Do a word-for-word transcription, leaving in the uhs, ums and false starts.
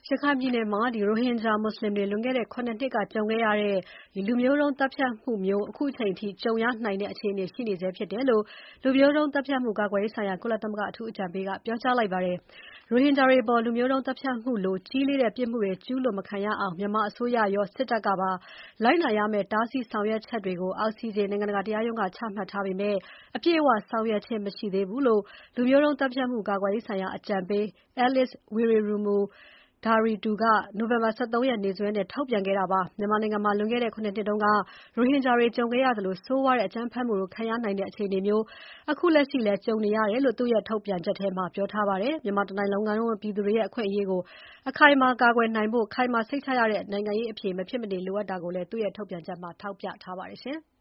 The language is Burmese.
ရခိုင်ပြည်နယ်မှာ ရိုဟင်ဂျာမွတ်ဆလင်တွေ လွန်ခဲ့တဲ့ ၇ နှစ်က ကြုံခဲ့ရတဲ့ လူမျိုးတုံးသတ်ဖြတ်မှုမျိုး ခုချိန်ထိ ကြုံရနိုင်တဲ့ အခြေအနေ ရှိနေဆဲဖြစ်တယ်လို့ လူမျိုးတုံးသတ်ဖြတ်မှု ကာကွယ်ရေးဆိုင်ရာ ကုလသမဂ္ဂ အထူးအကြံပေးက ပြောကြားလိုက်ပါတယ်။ ရိုဟင်ဂျာတွေအပေါ် လူမျိုးတုံးသတ်ဖြတ်မှုလို ကြီးလေးတဲ့ ပြစ်မှုတွေ ကျူးလွန်မခံရအောင် မြန်မာအစိုးရရော စစ်တပ်ကပါ လိုက်နာရမယ့် တားဆီးဆောင်ရွက်ချက်တွေကို အိုင်စီဂျေ နိုင်ငံတကာတရားရုံးက ချမှတ်ထားပေမဲ့ အပြည့်အဝဆောင်ရွက်ခြင်း မရှိသေးဘူးလို့ လူမျိုးတုံးသတ်ဖြတ်မှု ကာကွယ်ရေးဆိုင်ရာ အကြံပေး Alice Wireru-Madaridu က နိုဝင်ဘာ ၁၃ ရက်နေ့စွဲနဲ့ ထုတ်ပြန်ခဲ့တာပါ။ မြန်မာနိုင်ငံမှာ လွန်ခဲ့တဲ့ ၇ နှစ်တုန်းက ရိုဟင်ဂျာတွေ ကြုံခဲ့ရသလို ဆိုးဝါးတဲ့ အကြမ်းဖက်မှုတွေ ခံရနိုင်တဲ့ အခြေအနေမျိုး အခုလက်ရှိလည်း ကြုံနေရတယ်လို့ သူ့ရဲ့ ထုတ်ပြန်ချက်ထဲမှာ ပြောထားပါတယ်။ မြန်မာတနိုင်ငံလုံးက ပြည်သူတွေရဲ့ အခွင့်အရေးကို အခိုင်အမာ ကာကွယ်နိုင်ဖို့ ခိုင်မာစိတ်ချရတဲ့ နိုင်ငံရေးအဖြေ မဖြစ်မနေ လိုအပ်တာကိုလည်း သူ့ရဲ့ ထုတ်ပြန်ချက်မှာ ထောက်ပြထားပါတယ်။